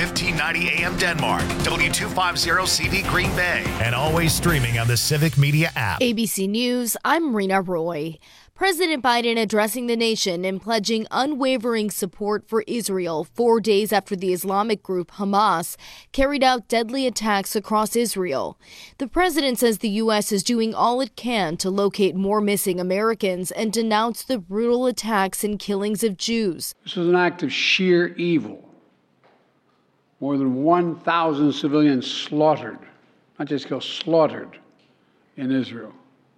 1590 AM Denmark, W250CV Green Bay, and always streaming on the Civic Media app. ABC News, I'm Rena Roy. President Biden addressing the nation and pledging unwavering support for Israel 4 days after the Islamic group Hamas carried out deadly attacks across Israel. The president says the U.S. is doing all it can to locate more missing Americans and denounce the brutal attacks and killings of Jews. This was an act of sheer evil. More than 1,000 civilians slaughtered, not just killed, slaughtered in Israel.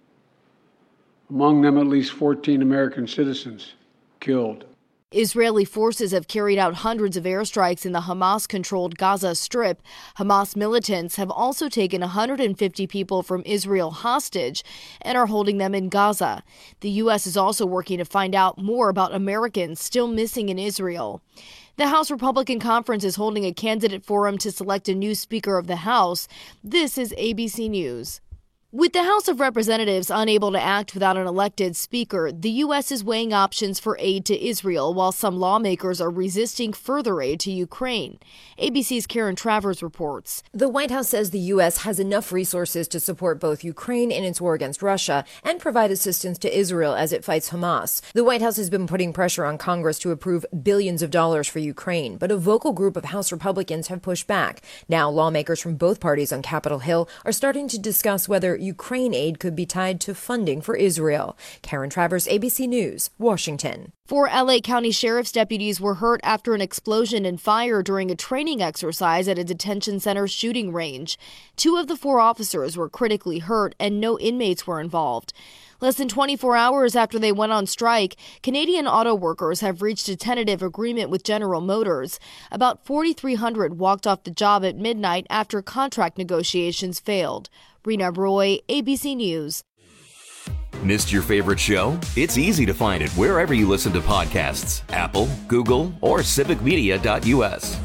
Among them, at least 14 American citizens killed. Israeli forces have carried out hundreds of airstrikes in the Hamas-controlled Gaza Strip. Hamas militants have also taken 150 people from Israel hostage and are holding them in Gaza. The U.S. is also working to find out more about Americans still missing in Israel. The House Republican Conference is holding a candidate forum to select a new Speaker of the House. This is ABC News. With the House of Representatives unable to act without an elected speaker, the U.S. is weighing options for aid to Israel, while some lawmakers are resisting further aid to Ukraine. ABC's Karen Travers reports. The White House says the U.S. has enough resources to support both Ukraine in its war against Russia and provide assistance to Israel as it fights Hamas. The White House has been putting pressure on Congress to approve billions of dollars for Ukraine, but a vocal group of House Republicans have pushed back. Now, lawmakers from both parties on Capitol Hill are starting to discuss whether Ukraine aid could be tied to funding for Israel. Karen Travers, ABC News, Washington. 4 L.A. County Sheriff's deputies were hurt after an explosion and fire during a training exercise at a detention center shooting range. 2 of the 4 officers were critically hurt and no inmates were involved. Less than 24 hours after they went on strike, Canadian auto workers have reached a tentative agreement with General Motors. About 4,300 walked off the job at midnight after contract negotiations failed. Rena Roy, ABC News. Missed your favorite show? It's easy to find it wherever you listen to podcasts. Apple, Google, or civicmedia.us.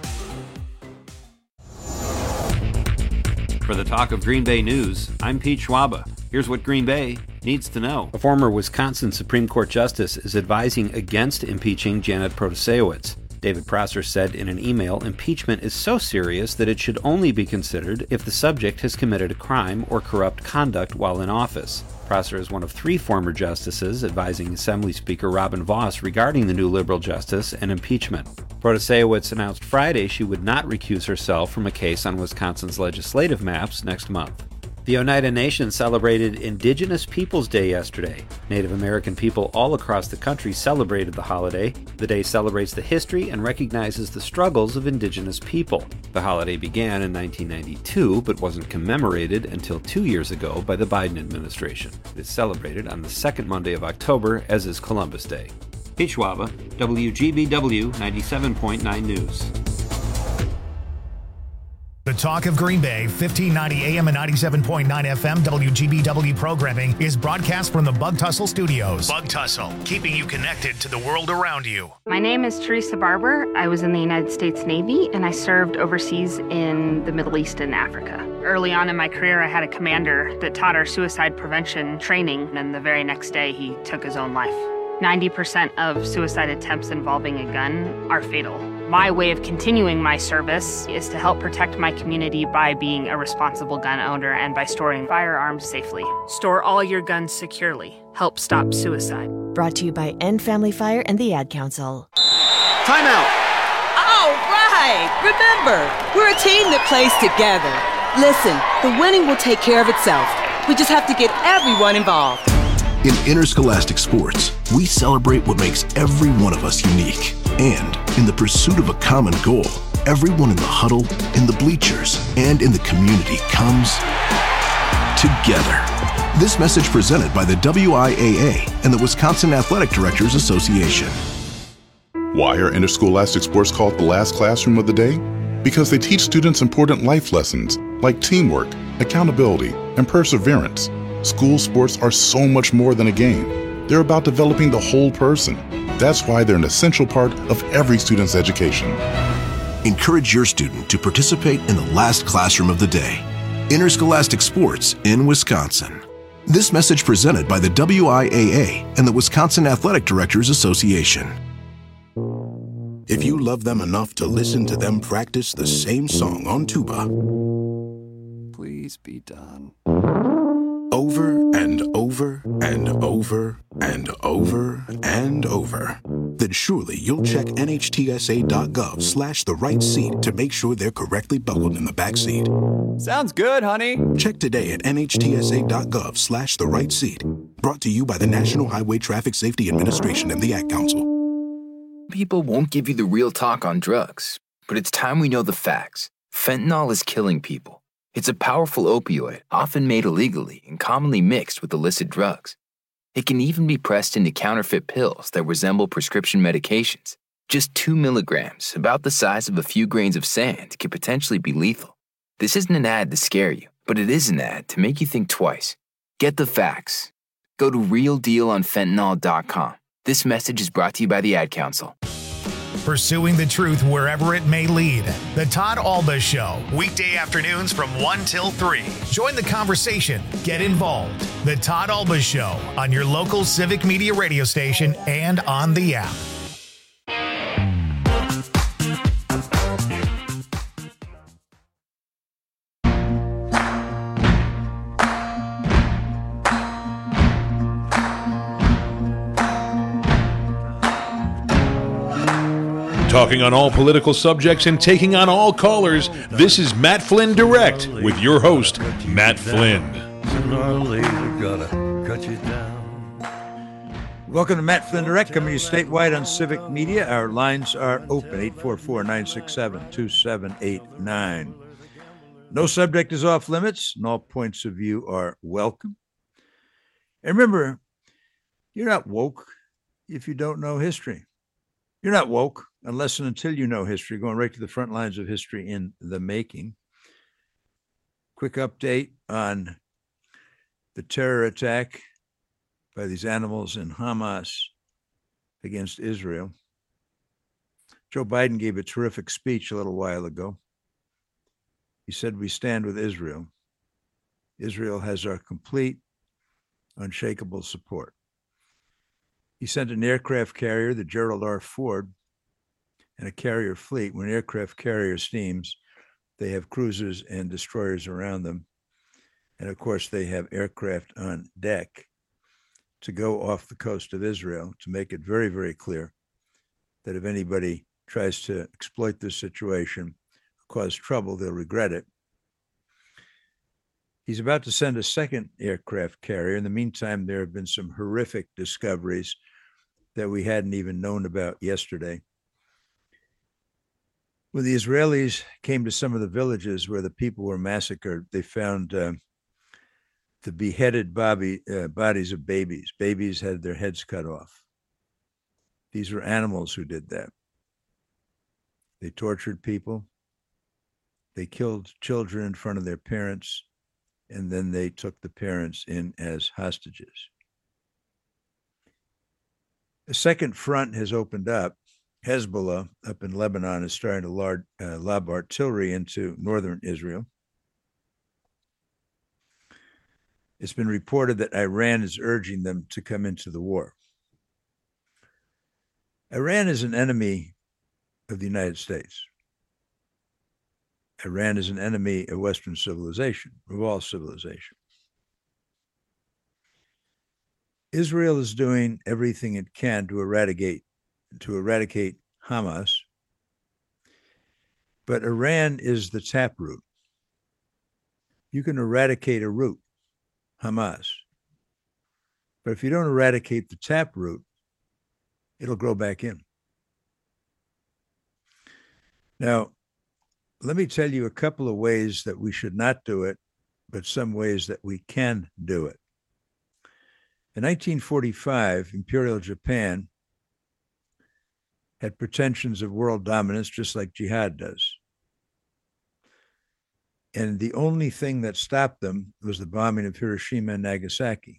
For the Talk of Green Bay News, I'm Pete Schwaba. Here's what Green Bay needs to know. A former Wisconsin Supreme Court justice is advising against impeaching Janet Protasiewicz. David Prosser said in an email, impeachment is so serious that it should only be considered if the subject has committed a crime or corrupt conduct while in office. Prosser is one of 3 former justices advising Assembly Speaker Robin Vos regarding the new liberal justice and impeachment. Protasiewicz announced Friday she would not recuse herself from a case on Wisconsin's legislative maps next month. The Oneida Nation celebrated Indigenous Peoples Day yesterday. Native American people all across the country celebrated the holiday. The day celebrates the history and recognizes the struggles of Indigenous people. The holiday began in 1992, but wasn't commemorated until 2 years ago by the Biden administration. It is celebrated on the second Monday of October, as is Columbus Day. Pete Schwaba, WGBW 97.9 News. The Talk of Green Bay, 1590 AM and 97.9 FM WGBW programming is broadcast from the Bug Tussle Studios. Bug Tussle, keeping you connected to the world around you. My name is Teresa Barber. I was in the United States Navy, and I served overseas in the Middle East and Africa. Early on in my career, I had a commander that taught our suicide prevention training, and the very next day, he took his own life. 90% of suicide attempts involving a gun are fatal. My way of continuing my service is to help protect my community by being a responsible gun owner and by storing firearms safely. Store all your guns securely. Help stop suicide. Brought to you by End Family Fire and the Ad Council. Timeout! All right! Remember, we're a team that plays together. Listen, the winning will take care of itself. We just have to get everyone involved. In interscholastic sports, we celebrate what makes every one of us unique. And in the pursuit of a common goal, everyone in the huddle, in the bleachers, and in the community comes together. This message presented by the WIAA and the Wisconsin Athletic Directors Association. Why are interscholastic sports called the last classroom of the day? Because they teach students important life lessons like teamwork, accountability, and perseverance. School sports are so much more than a game. They're about developing the whole person. That's why they're an essential part of every student's education. Encourage your student to participate in the last classroom of the day. Interscholastic sports in Wisconsin. This message presented by the WIAA and the Wisconsin Athletic Directors Association. if you love them enough to listen to them practice the same song on tuba. Please be done. Over and over and over and over and over. Then surely you'll check NHTSA.gov/the right seat to make sure they're correctly buckled in the back seat. Sounds good, honey. Check today at NHTSA.gov/the right seat. Brought to you by the National Highway Traffic Safety Administration and the Ad Council. People won't give you the real talk on drugs, but it's time we know the facts. Fentanyl is killing people. It's a powerful opioid, often made illegally and commonly mixed with illicit drugs. It can even be pressed into counterfeit pills that resemble prescription medications. Just 2 milligrams, about the size of a few grains of sand, can potentially be lethal. This isn't an ad to scare you, but it is an ad to make you think twice. Get the facts. Go to realdealonfentanyl.com. This message is brought to you by the Ad Council. Pursuing the truth wherever it may lead. The Todd Alba Show, weekday afternoons from 1 till 3. Join the conversation. Get involved. The Todd Alba Show on your local Civic Media radio station and on the app. Talking on all political subjects and taking on all callers, this is Matt Flynn Direct with your host, Matt Flynn. Welcome to Matt Flynn Direct, coming to you statewide on Civic Media. Our lines are open, 844-967-2789. No subject is off limits, and all points of view are welcome. And remember, you're not woke if you don't know history. You're not woke unless and until you know history, going right to the front lines of history in the making. Quick update on the terror attack by these animals in Hamas against Israel. Joe Biden gave a terrific speech a little while ago. He said, "We stand with Israel. Israel has our complete, unshakable support." He sent an aircraft carrier, the Gerald R. Ford, and a carrier fleet. When an aircraft carrier steams, they have cruisers and destroyers around them. And of course, they have aircraft on deck to go off the coast of Israel to make it very, very clear that if anybody tries to exploit this situation, cause trouble, they'll regret it. He's about to send a second aircraft carrier. In the meantime, there have been some horrific discoveries that we hadn't even known about yesterday. When the Israelis came to some of the villages where the people were massacred, they found the beheaded bodies of babies. Babies had their heads cut off. These were animals who did that. They tortured people. They killed children in front of their parents, and then they took the parents in as hostages. A second front has opened up. Hezbollah up in Lebanon is starting to lob artillery into northern Israel. It's been reported that Iran is urging them to come into the war. Iran is an enemy of the United States. Iran is an enemy of Western civilization, of all civilization. Israel is doing everything it can to eradicate Hamas, but Iran is the taproot. You can eradicate a root, Hamas, but if you don't eradicate the taproot, it'll grow back in. Now, let me tell you a couple of ways that we should not do it, but some ways that we can do it. In 1945, Imperial Japan had pretensions of world dominance, just like jihad does. And the only thing that stopped them was the bombing of Hiroshima and Nagasaki.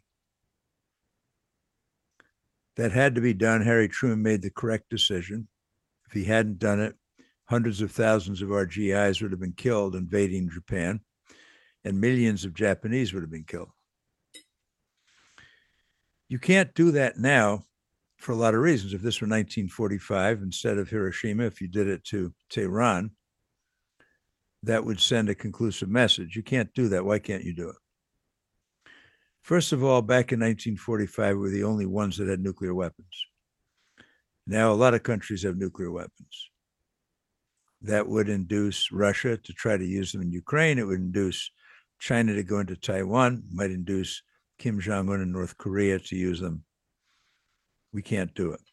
That had to be done. Harry Truman made the correct decision. If he hadn't done it, hundreds of thousands of our GIs would have been killed invading Japan, and millions of Japanese would have been killed. You can't do that now for a lot of reasons. If this were 1945, instead of Hiroshima, if you did it to Tehran, that would send a conclusive message. You can't do that. Why can't you do it? First of all, back in 1945, we were the only ones that had nuclear weapons. Now, a lot of countries have nuclear weapons. That would induce Russia to try to use them in Ukraine. It would induce China to go into Taiwan, might induce Kim Jong-un in North Korea to use them. We can't do it.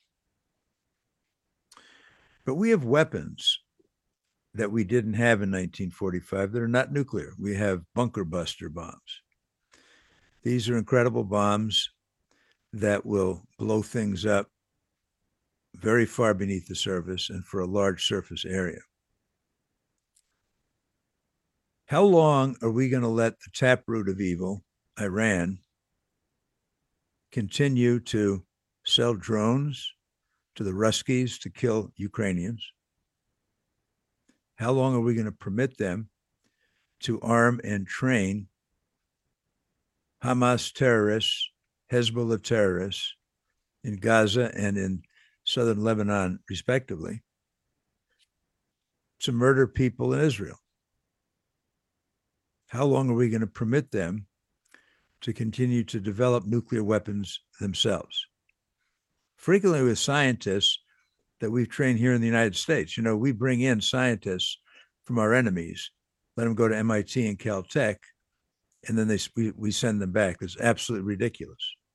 But we have weapons that we didn't have in 1945 that are not nuclear. We have bunker buster bombs. These are incredible bombs that will blow things up very far beneath the surface and for a large surface area. How long are we going to let the taproot of evil, Iran, continue to sell drones to the Ruskies to kill Ukrainians? How long are we going to permit them to arm and train Hamas terrorists, Hezbollah terrorists in Gaza and in southern Lebanon, respectively, to murder people in Israel? How long are we going to permit them to continue to develop nuclear weapons themselves? Frequently with scientists that we've trained here in the United States, you know, we bring in scientists from our enemies, let them go to MIT and Caltech, and then we send them back. It's absolutely ridiculous.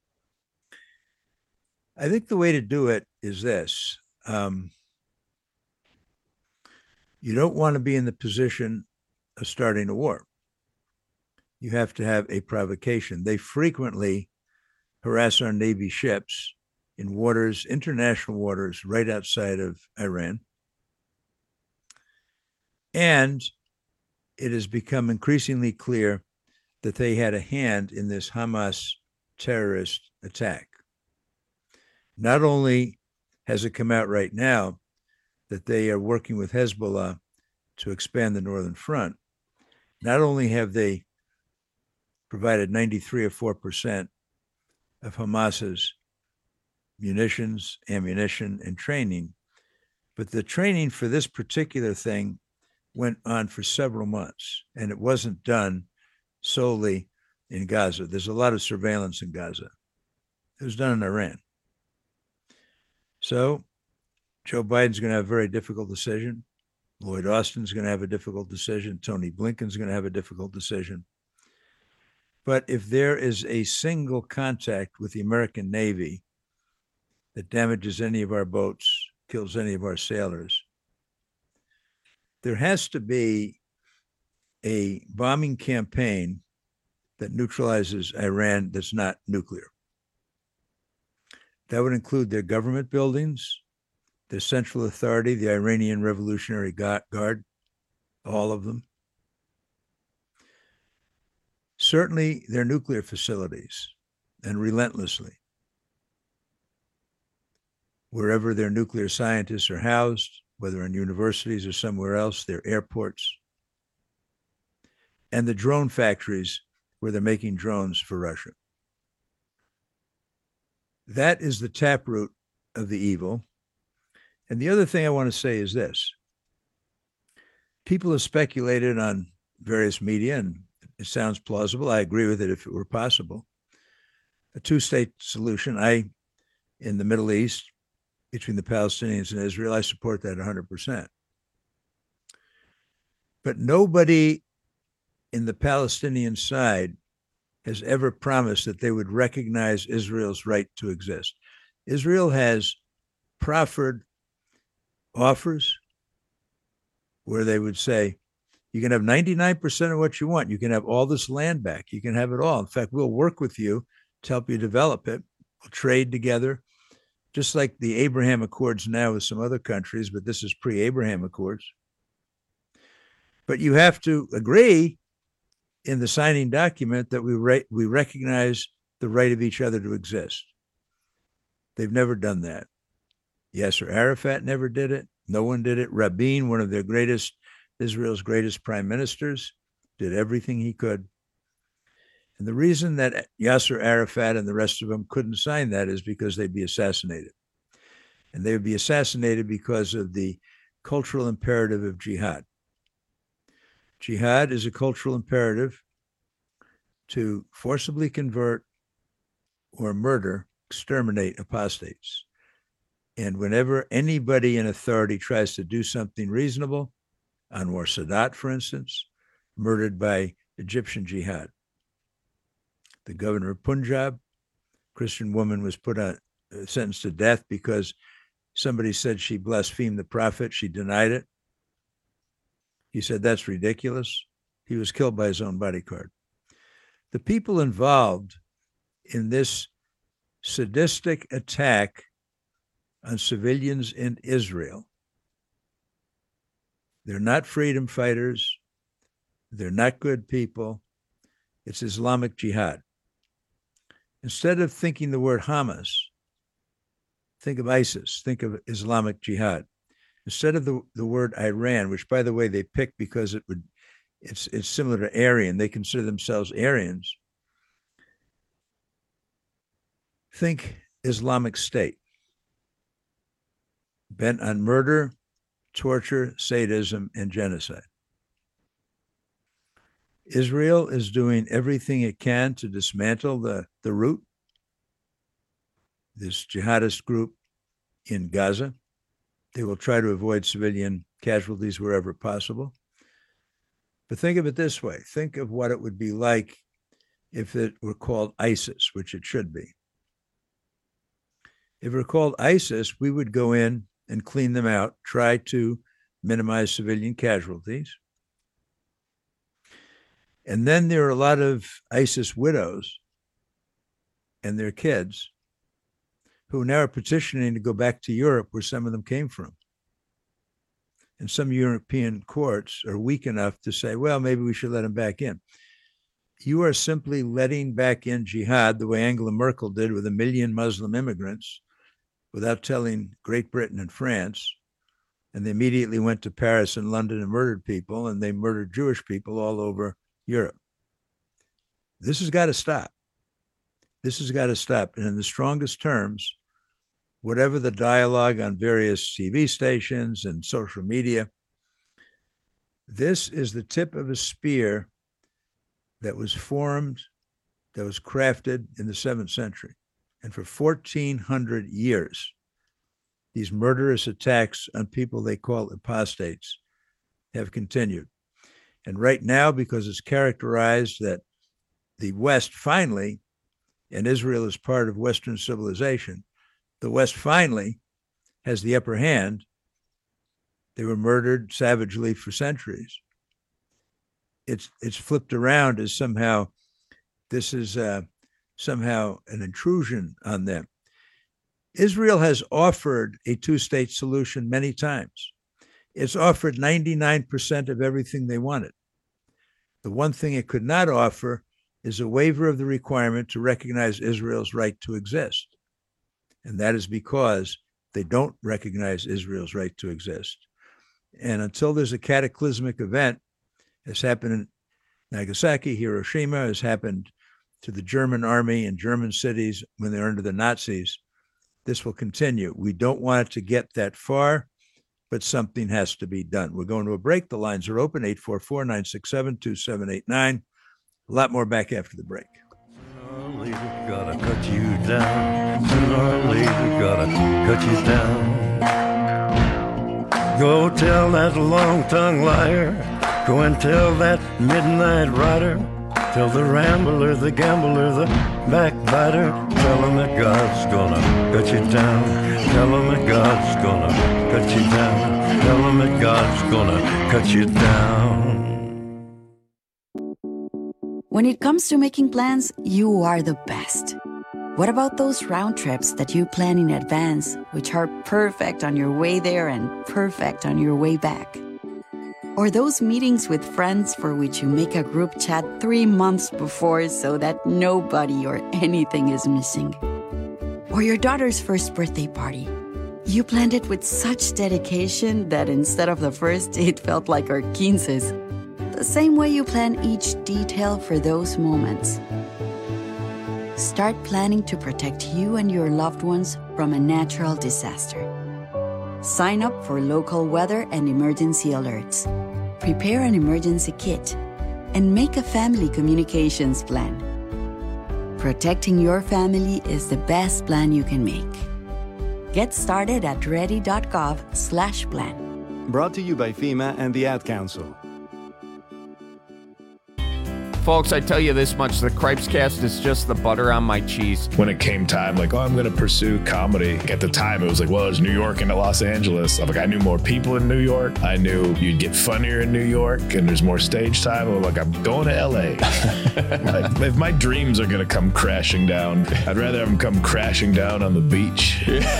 I think the way to do it is this. You don't want to be in the position of starting a war. You have to have a provocation. They frequently harass our Navy ships in waters, international waters, right outside of Iran. And it has become increasingly clear that they had a hand in this Hamas terrorist attack. Not only has it come out right now that they are working with Hezbollah to expand the northern front, not only have they provided 93 or 4% of Hamas's munitions, ammunition, and training, but the training for this particular thing went on for several months, and it wasn't done solely in Gaza. There's a lot of surveillance in Gaza. It was done in Iran. So Joe Biden's going to have a very difficult decision. Lloyd Austin's going to have a difficult decision. Tony Blinken's going to have a difficult decision. But if there is a single contact with the American Navy that damages any of our boats, kills any of our sailors, there has to be a bombing campaign that neutralizes Iran that's not nuclear. That would include their government buildings, their central authority, the Iranian Revolutionary Guard, all of them. Certainly their nuclear facilities, and relentlessly. Wherever their nuclear scientists are housed, whether in universities or somewhere else, their airports, and the drone factories where they're making drones for Russia. That is the taproot of the evil. And the other thing I want to say is this. People have speculated on various media, and it sounds plausible. I agree with it if it were possible. A two-state solution. In the Middle East, between the Palestinians and Israel, I support that 100%. But nobody in the Palestinian side has ever promised that they would recognize Israel's right to exist. Israel has proffered offers where they would say, you can have 99% of what you want. You can have all this land back. You can have it all. In fact, we'll work with you to help you develop it. We'll trade together, just like the Abraham Accords now with some other countries, but this is pre-Abraham Accords. But you have to agree in the signing document that we recognize the right of each other to exist. They've never done that. Yasser Arafat never did it. No one did it. Rabin, one of Israel's greatest prime ministers, did everything he could. And the reason that Yasser Arafat and the rest of them couldn't sign that is because they'd be assassinated. And they would be assassinated because of the cultural imperative of jihad. Jihad is a cultural imperative to forcibly convert or murder, exterminate apostates. And whenever anybody in authority tries to do something reasonable, Anwar Sadat, for instance, murdered by Egyptian jihad. The governor of Punjab, Christian woman, was put on sentenced to death because somebody said she blasphemed the prophet. She denied it. He said, that's ridiculous. He was killed by his own bodyguard. The people involved in this sadistic attack on civilians in Israel, they're not freedom fighters. They're not good people. It's Islamic Jihad. Instead of thinking the word Hamas, think of ISIS, think of Islamic Jihad. Instead of the word Iran, which, by the way, they picked because it's similar to Aryan. They consider themselves Aryans. Think Islamic State, bent on murder, torture, sadism, and genocide. Israel is doing everything it can to dismantle the root, this jihadist group in Gaza. They will try to avoid civilian casualties wherever possible. But think of it this way. Think of what it would be like if it were called ISIS, which it should be. If it were called ISIS, we would go in and clean them out, try to minimize civilian casualties. And then there are a lot of ISIS widows and their kids who now are petitioning to go back to Europe, where some of them came from. And some European courts are weak enough to say, well, maybe we should let them back in. You are simply letting back in jihad the way Angela Merkel did with 1 million Muslim immigrants without telling Great Britain and France. And they immediately went to Paris and London and murdered people, and they murdered Jewish people all over Europe. This has got to stop. This has got to stop. And in the strongest terms, whatever the dialogue on various TV stations and social media, this is the tip of a spear that was formed, that was crafted in the 7th century. And for 1,400 years, these murderous attacks on people they call apostates have continued. And right now, because it's characterized that the West finally, and Israel is part of Western civilization, the West finally has the upper hand. They were murdered savagely for centuries. It's flipped around as somehow this is somehow an intrusion on them. Israel has offered a two-state solution many times. It's offered 99% of everything they wanted. The one thing it could not offer is a waiver of the requirement to recognize Israel's right to exist. And that is because they don't recognize Israel's right to exist. And until there's a cataclysmic event, as happened in Nagasaki, Hiroshima, has happened to the German army and German cities when they're under the Nazis, this will continue. We don't want it to get that far, but something has to be done. We're going to a break. The lines are open, 844-967-2789. A lot more back after the break. Sooner or later, gotta cut you down. Sooner or later, gotta cut you down. Go tell that long-tongued liar. Go and tell that midnight rider. Tell the rambler, the gambler, the backbiter. Tell him that God's gonna cut you down. Tell him that God's gonna cut you down. Tell him that God's gonna cut you down. When it comes to making plans, you are the best. What about those round trips that you plan in advance, which are perfect on your way there and perfect on your way back? Or those meetings with friends for which you make a group chat 3 months before so that nobody or anything is missing? Or your daughter's first birthday party. You planned it with such dedication that instead of the first, it felt like our 15s. The same way you plan each detail for those moments. Start planning to protect you and your loved ones from a natural disaster. Sign up for local weather and emergency alerts. Prepare an emergency kit and make a family communications plan. Protecting your family is the best plan you can make. Get started at ready.gov/plan. Brought to you by FEMA and the Ad Council. Folks, I tell you this much, the Cripescast is just the butter on my cheese. When it came time, like, I'm going to pursue comedy. At the time, it was like, well, there's New York and Los Angeles. I'm like, I knew more people in New York. I knew you'd get funnier in New York and there's more stage time. I'm like, I'm going to LA. Like, if my dreams are going to come crashing down, I'd rather have them come crashing down on the beach.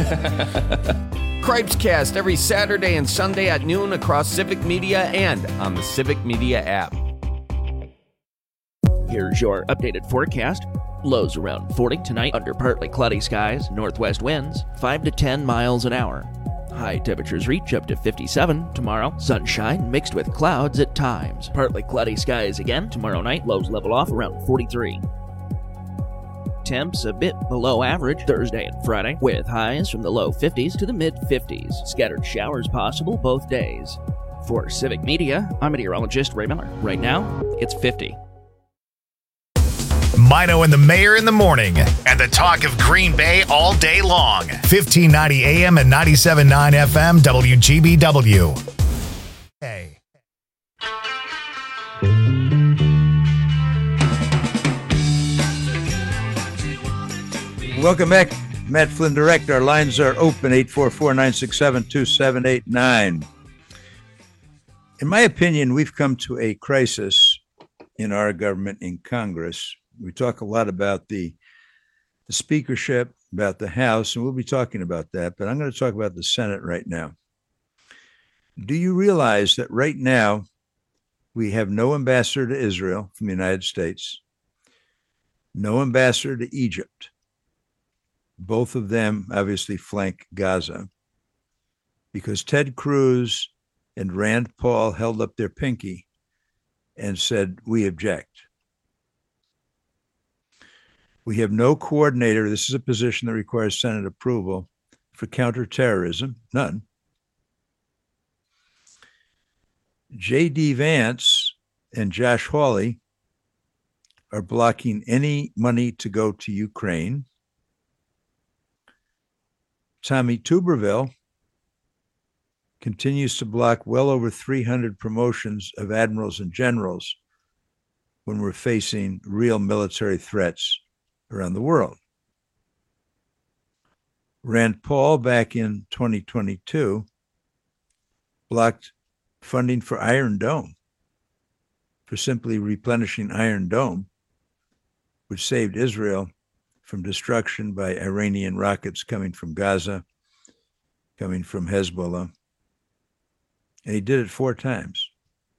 Cripescast every Saturday and Sunday at noon across Civic Media and on the Civic Media app. Here's your updated forecast. Lows around 40 tonight under partly cloudy skies, northwest winds 5 to 10 miles an hour. High temperatures reach up to 57 tomorrow. Sunshine mixed with clouds at times. Partly cloudy skies again tomorrow night. Lows level off around 43. Temps a bit below average Thursday and Friday, with highs from the low 50s to the mid 50s. Scattered showers possible both days. For Civic Media, I'm meteorologist Ray Miller. Right now, it's 50. Mino and the Mayor in the morning, and the talk of Green Bay all day long. 1590 AM and 97.9 FM WGBW. Hey. Welcome back. Matt Flynn Direct. Our lines are open, 844-967-2789. In my opinion, we've come to a crisis in our government, in Congress. We talk a lot about the speakership, about the House, and we'll be talking about that, but I'm going to talk about the Senate right now. Do you realize that right now we have no ambassador to Israel from the United States, no ambassador to Egypt? Both of them obviously flank Gaza because Ted Cruz and Rand Paul held up their pinky and said, we object. We have no coordinator. This is a position that requires Senate approval for counterterrorism. None. J.D. Vance and Josh Hawley are blocking any money to go to Ukraine. Tommy Tuberville continues to block well over 300 promotions of admirals and generals when we're facing real military threats around the world. Rand Paul, back in 2022, blocked funding for Iron Dome, for simply replenishing Iron Dome, which saved Israel from destruction by Iranian rockets coming from Gaza, coming from Hezbollah. And he did it 4 times.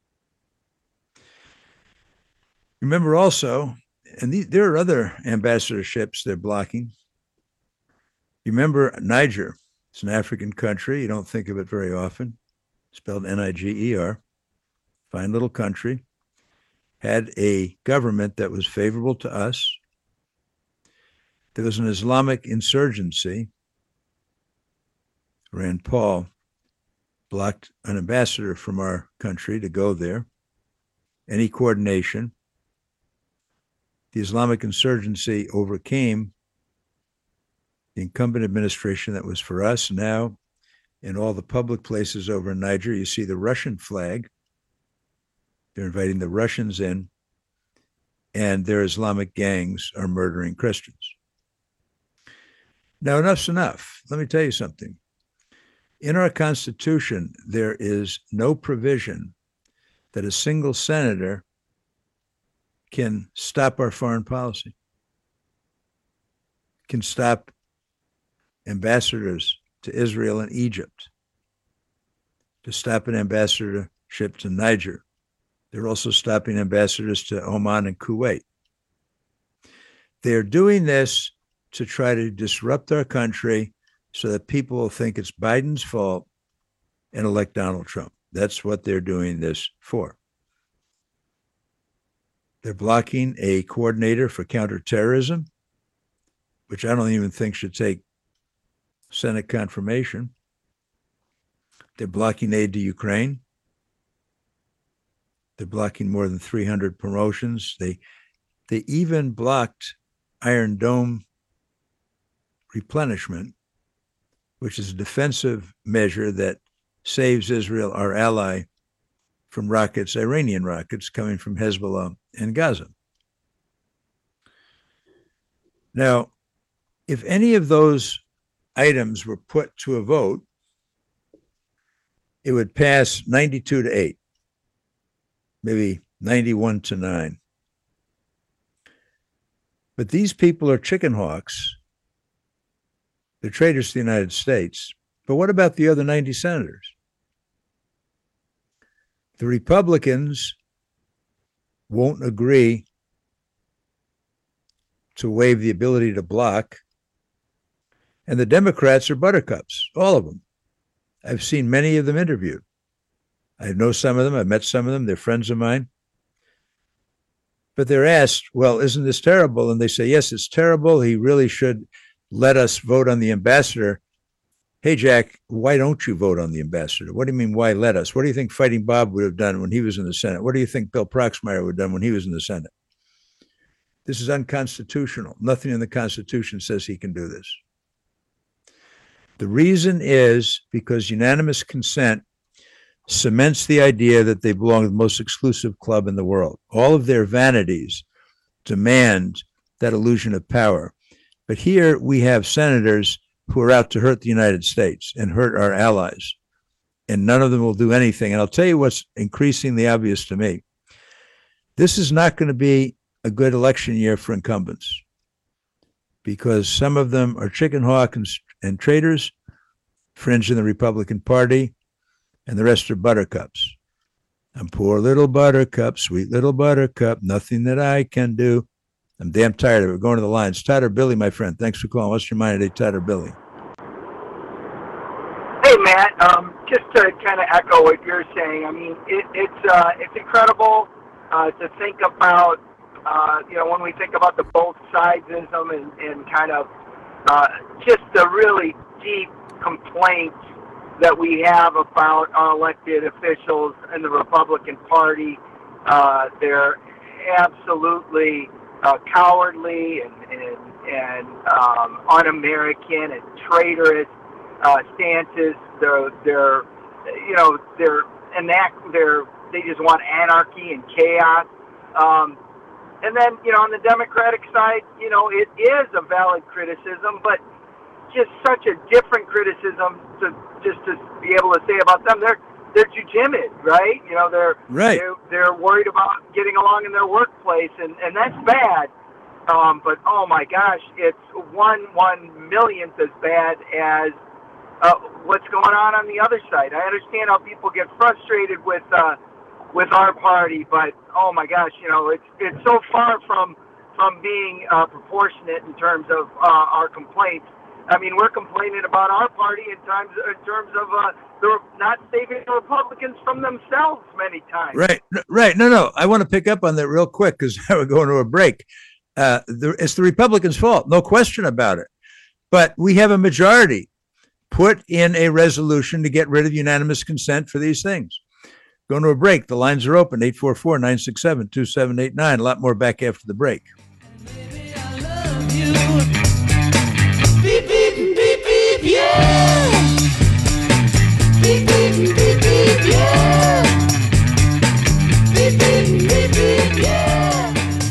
Remember also, and there are other ambassadorships they're blocking. Remember Niger. It's an African country. You don't think of it very often. Spelled Niger. Fine little country. Had a government that was favorable to us. There was an Islamic insurgency. Rand Paul blocked an ambassador from our country to go there. Any coordination. The Islamic insurgency overcame the incumbent administration that was for us. Now, in all the public places over in Niger, you see the Russian flag. They're inviting the Russians in, and their Islamic gangs are murdering Christians. Now, enough's enough. Let me tell you something. In our Constitution, there is no provision that a single senator can stop our foreign policy, can stop ambassadors to Israel and Egypt, to stop an ambassadorship to Niger. They're also stopping ambassadors to Oman and Kuwait. They're doing this to try to disrupt our country so that people will think it's Biden's fault and elect Donald Trump. That's what they're doing this for. They're blocking a coordinator for counterterrorism, which I don't even think should take Senate confirmation. They're blocking aid to Ukraine. They're blocking more than 300 promotions. They even blocked Iron Dome replenishment, which is a defensive measure that saves Israel, our ally, from rockets, Iranian rockets coming from Hezbollah and Gaza. Now, if any of those items were put to a vote, it would pass 92-8, maybe 91-9. But these people are chicken hawks. They're traitors to the United States. But what about the other 90 senators? The Republicans won't agree to waive the ability to block, and the Democrats are buttercups, all of them. I've seen many of them interviewed. I know some of them. I've met some of them. They're friends of mine. But they're asked, well, isn't this terrible? And they say, yes, it's terrible. He really should let us vote on the ambassador. Hey, Jack, why don't you vote on the ambassador? What do you mean, why let us? What do you think Fighting Bob would have done when he was in the Senate? What do you think Bill Proxmire would have done when he was in the Senate? This is unconstitutional. Nothing in the Constitution says he can do this. The reason is because unanimous consent cements the idea that they belong to the most exclusive club in the world. All of their vanities demand that illusion of power. But here we have senators who are out to hurt the United States and hurt our allies, and none of them will do anything. And I'll tell you what's increasingly obvious to me. This is not going to be a good election year for incumbents, because some of them are chicken hawk and traitors, fringe in the Republican Party, and the rest are buttercups. I'm poor little buttercup, sweet little buttercup, nothing that I can do. I'm damn tired of it. We're going to the lines. Todd or Billy, my friend, thanks for calling. What's your mind today, Todd or Billy? Hey, Matt, just to kind of echo what you're saying, I mean, it's incredible to think about, when we think about the both sidesism and kind of just the really deep complaints that we have about our elected officials in the Republican Party. They're absolutely cowardly and un-American and traitorous stances. They just want anarchy and chaos. And then, on the Democratic side, it is a valid criticism, but just such a different criticism to be able to say about them. They're too timid, right? They're worried about getting along in their workplace, and that's bad. But oh my gosh, it's 1/1,000,000th as bad as what's going on the other side. I understand how people get frustrated with our party, but oh my gosh, it's so far from being proportionate in terms of our complaints. I mean, we're complaining about our party in terms of they're not saving the Republicans from themselves many times. Right. No. I want to pick up on that real quick because we're going to a break. It's the Republicans' fault, no question about it. But we have a majority put in a resolution to get rid of unanimous consent for these things. Going to a break. The lines are open, 844-967-2789. A lot more back after the break. Beep, beep, beep, beep, yeah. Beep, beep, beep, beep, yeah. Beep, beep, beep, beep, yeah.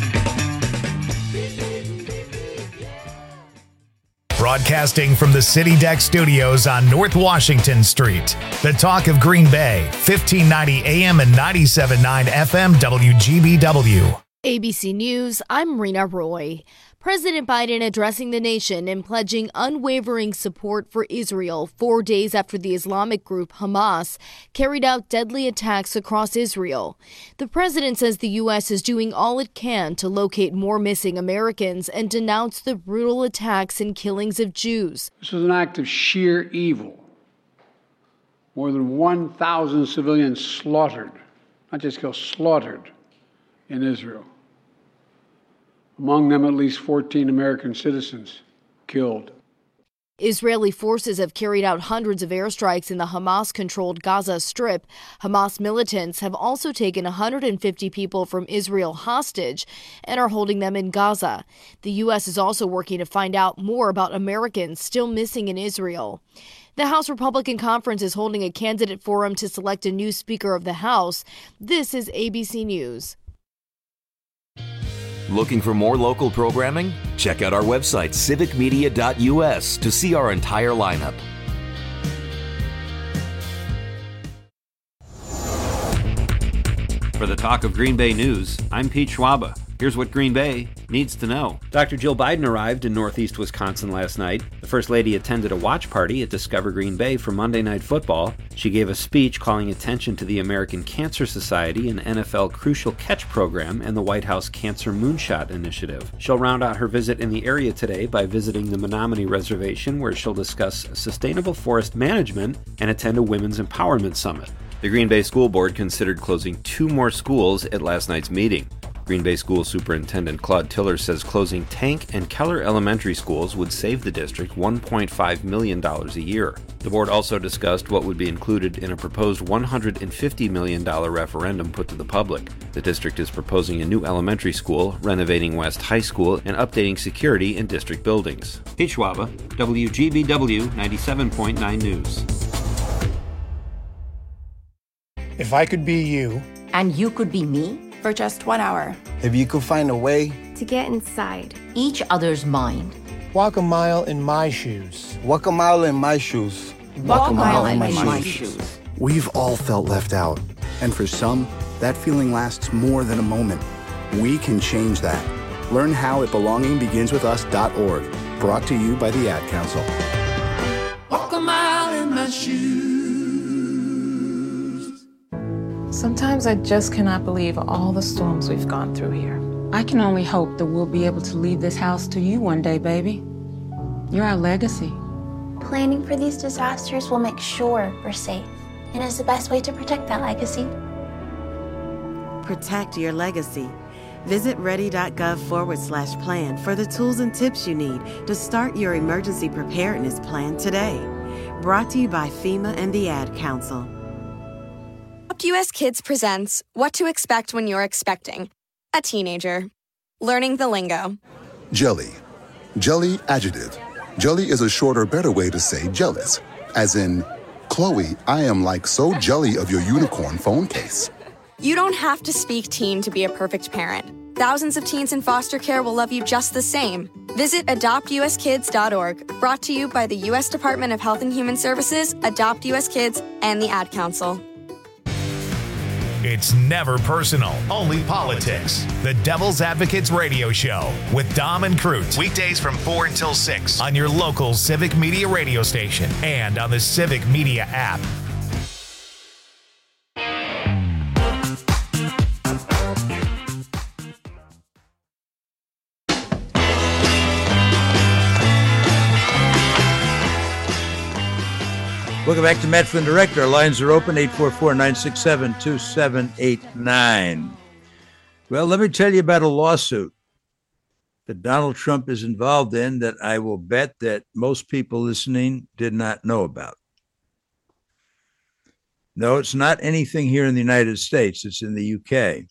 Broadcasting from the City Deck Studios on North Washington Street. The talk of Green Bay, 1590 AM and 97.9 FM WGBW. ABC News, I'm Rena Roy. President Biden addressing the nation and pledging unwavering support for Israel 4 days after the Islamic group Hamas carried out deadly attacks across Israel. The president says the U.S. is doing all it can to locate more missing Americans and denounce the brutal attacks and killings of Jews. This was an act of sheer evil. More than 1,000 civilians slaughtered, not just killed, slaughtered in Israel. Among them, at least 14 American citizens killed. Israeli forces have carried out hundreds of airstrikes in the Hamas-controlled Gaza Strip. Hamas militants have also taken 150 people from Israel hostage and are holding them in Gaza. The U.S. is also working to find out more about Americans still missing in Israel. The House Republican Conference is holding a candidate forum to select a new Speaker of the House. This is ABC News. Looking for more local programming? Check out our website, civicmedia.us, to see our entire lineup. For the Talk of Green Bay News, I'm Pete Schwaba. Here's what Green Bay needs to know. Dr. Jill Biden arrived in Northeast Wisconsin last night. The First Lady attended a watch party at Discover Green Bay for Monday Night Football. She gave a speech calling attention to the American Cancer Society and NFL Crucial Catch Program and the White House Cancer Moonshot Initiative. She'll round out her visit in the area today by visiting the Menominee Reservation, where she'll discuss sustainable forest management and attend a Women's Empowerment Summit. The Green Bay School Board considered closing 2 more schools at last night's meeting. Green Bay School Superintendent Claude Tiller says closing Tank and Keller elementary schools would save the district $1.5 million a year. The board also discussed what would be included in a proposed $150 million referendum put to the public. The district is proposing a new elementary school, renovating West High School, and updating security in district buildings. Pete Schwaba, WGBW 97.9 News. If I could be you, and you could be me, for just 1 hour. If you could find a way to get inside each other's mind. Walk a mile in my shoes. Walk a mile in my shoes. Walk a mile in my shoes. We've all felt left out. And for some, that feeling lasts more than a moment. We can change that. Learn how at belongingbeginswithus.org. Brought to you by the Ad Council. Walk a mile in my shoes. Sometimes I just cannot believe all the storms we've gone through here. I can only hope that we'll be able to leave this house to you one day, baby. You're our legacy. Planning for these disasters will make sure we're safe, and is the best way to protect that legacy. Protect your legacy. Visit ready.gov/plan for the tools and tips you need to start your emergency preparedness plan today. Brought to you by FEMA and the Ad Council. US Kids presents What to Expect When You're Expecting a Teenager. Learning the lingo. Jelly. Jelly adjective. Jelly is a shorter, better way to say jealous. As in, Chloe, I am like so jelly of your unicorn phone case. You don't have to speak teen to be a perfect parent. Thousands of teens in foster care will love you just the same. Visit adoptuskids.org. Brought to you by the U.S. Department of Health and Human Services, Adopt U.S. Kids, and the Ad Council. It's never personal, only politics. The Devil's Advocates Radio Show with Dom and Cruz. Weekdays from 4 until 6 on your local Civic Media radio station and on the Civic Media app. Welcome back to Matt Flynn Direct. Our lines are open, 844-967-2789. Well, let me tell you about a lawsuit that Donald Trump is involved in that I will bet that most people listening did not know about. No, it's not anything here in the United States. It's in the UK.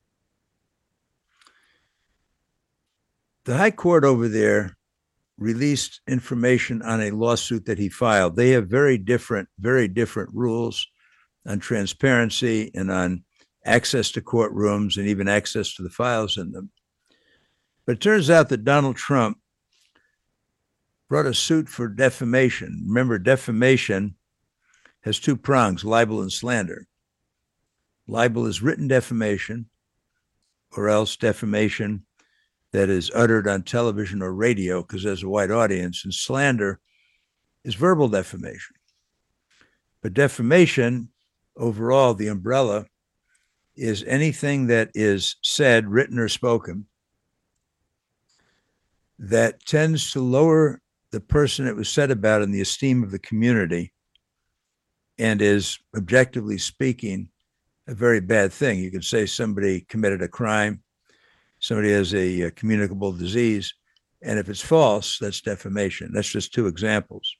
The High Court over there released information on a lawsuit that he filed. They have very different rules on transparency and on access to courtrooms and even access to the files in them. But it turns out that Donald Trump brought a suit for defamation. Remember, defamation has 2 prongs, libel and slander. Libel is written defamation, or else defamation that is uttered on television or radio because there's a wide audience, and slander is verbal defamation. But defamation, overall, the umbrella is anything that is said, written, or spoken that tends to lower the person it was said about in the esteem of the community and is, objectively speaking, a very bad thing. You could say somebody committed a crime, somebody has a communicable disease, And if it's false, that's defamation. That's just two examples.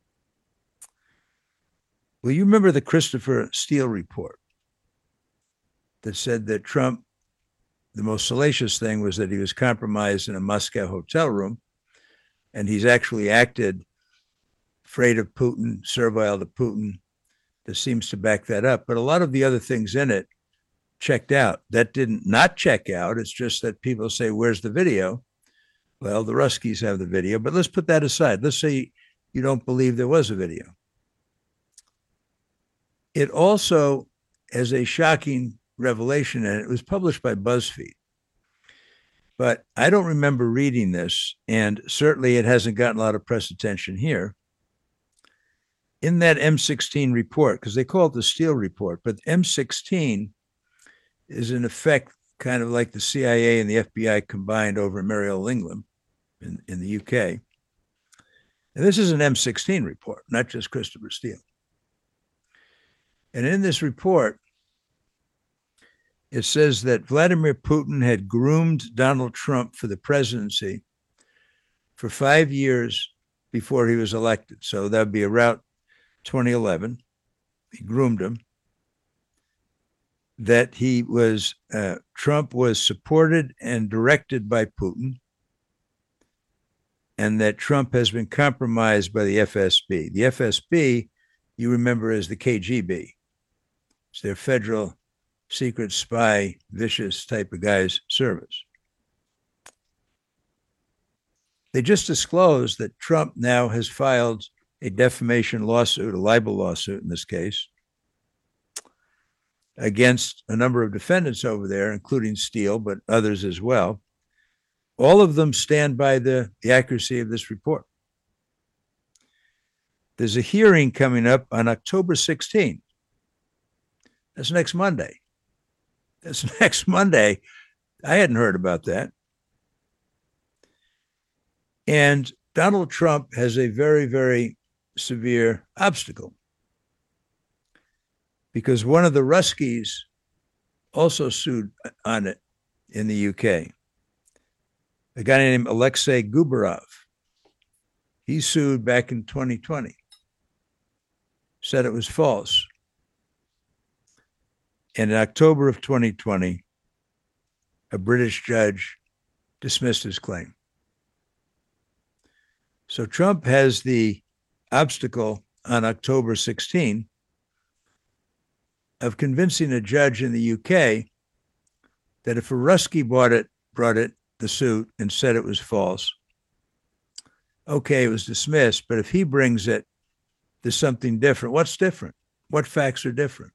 Well, you remember the Christopher Steele report that said that Trump, the most salacious thing was that he was compromised in a Moscow hotel room, and he's actually acted afraid of Putin, servile to Putin. That seems to back that up. But a lot of the other things in it checked out. That didn't not check out. It's just that people say, where's the video? Well, the Ruskies have the video, but let's put that aside. Let's say you don't believe there was a video. It also has a shocking revelation, and it was published by BuzzFeed. But I don't remember reading this, and certainly it hasn't gotten a lot of press attention here. In that M16 report, because they call it the Steele report, but M16 is in effect kind of like the CIA and the FBI combined over Mary O. Linglam in the UK. And this is an M16 report, not just Christopher Steele. And in this report, it says that Vladimir Putin had groomed Donald Trump for the presidency for 5 years before he was elected. So that would be around 2011. He groomed him. That he was, Trump was supported and directed by Putin, and that Trump has been compromised by the FSB. The FSB, you remember, as the KGB. It's their federal secret spy, vicious type of guy's service. They just disclosed that Trump now has filed a defamation lawsuit, a libel lawsuit in this case, against a number of defendants over there, including Steele, but others as well. All of them stand by the accuracy of this report. There's a hearing coming up on October 16th. That's next Monday. That's next Monday. I hadn't heard about that. And Donald Trump has a very, very severe obstacle, because one of the Ruskies also sued on it in the UK. A guy named Alexei Gubarov. He sued back in 2020, said it was false. And in October of 2020, a British judge dismissed his claim. So Trump has the obstacle on October 16 of convincing a judge in the UK that if a Rusky brought it, the suit, and said it was false, okay, it was dismissed. But if he brings it, there's something different. What's different? What facts are different?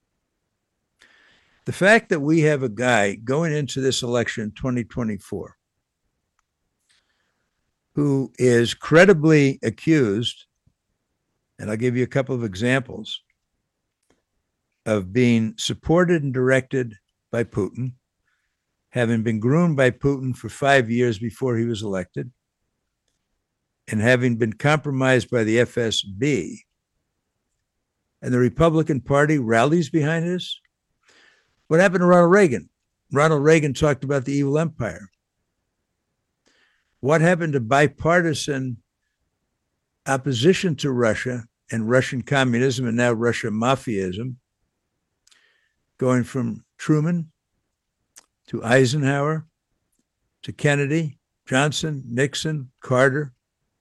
The fact that we have a guy going into this election 2024 who is credibly accused, and I'll give you a couple of examples, of being supported and directed by Putin, having been groomed by Putin for 5 years before he was elected, and having been compromised by the FSB, and the Republican Party rallies behind this. What happened to Ronald Reagan? Ronald Reagan talked about the evil empire. What happened to bipartisan opposition to Russia and Russian communism and now Russian mafiaism, going from Truman to Eisenhower to Kennedy, Johnson, Nixon, Carter,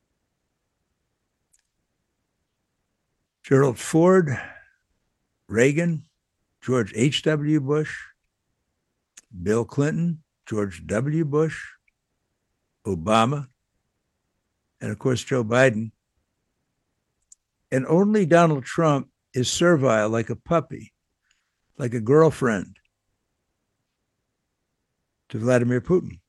Gerald Ford, Reagan, George H.W. Bush, Bill Clinton, George W. Bush, Obama, and of course, Joe Biden. And only Donald Trump is servile like a puppy, like a girlfriend to Vladimir Putin.